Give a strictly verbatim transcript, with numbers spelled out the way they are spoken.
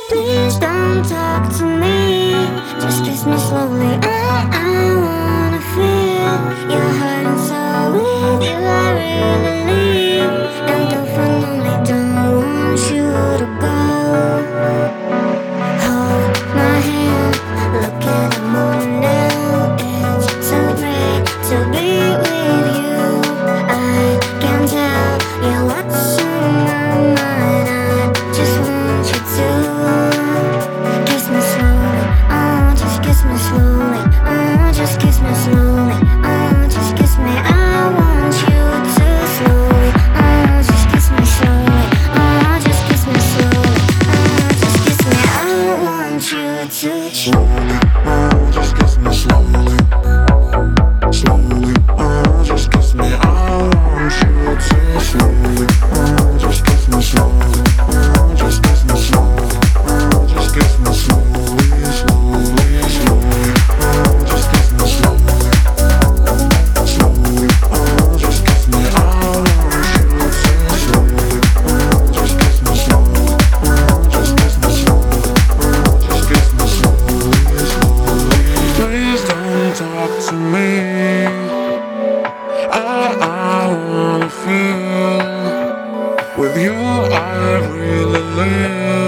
Please don't talk to me, just kiss me slowly. I, I wanna feel your heart and soul. With you I really live, and definitely don't want you to go. Hold my hand, look at the moon now. It's so great to be with you. I can tell you what's on my mind. I just want you to kiss me slowly. Oh, just kiss me slowly. Oh, just kiss me slowly. Oh, just kiss me. I want you to slowly. Oh, just kiss me slowly. Oh, just kiss me slowly. Oh, just kiss me. I want you to slowly. Oh, just kiss me slowly. Slowly. Oh, just kiss me. I want you to slowly. Oh, just kiss me slowly. Oh, just kiss me slowly. Oh, just kiss me slowly, slowly, slowly. Oh, just kiss me slowly. Slowly. Oh, just kiss me. I want you to slowly. Oh, just kiss me slowly. Oh, just kiss me slowly. Oh, just kiss me slowly, slowly. Please don't talk to me. I, I wanna feel with you I really live.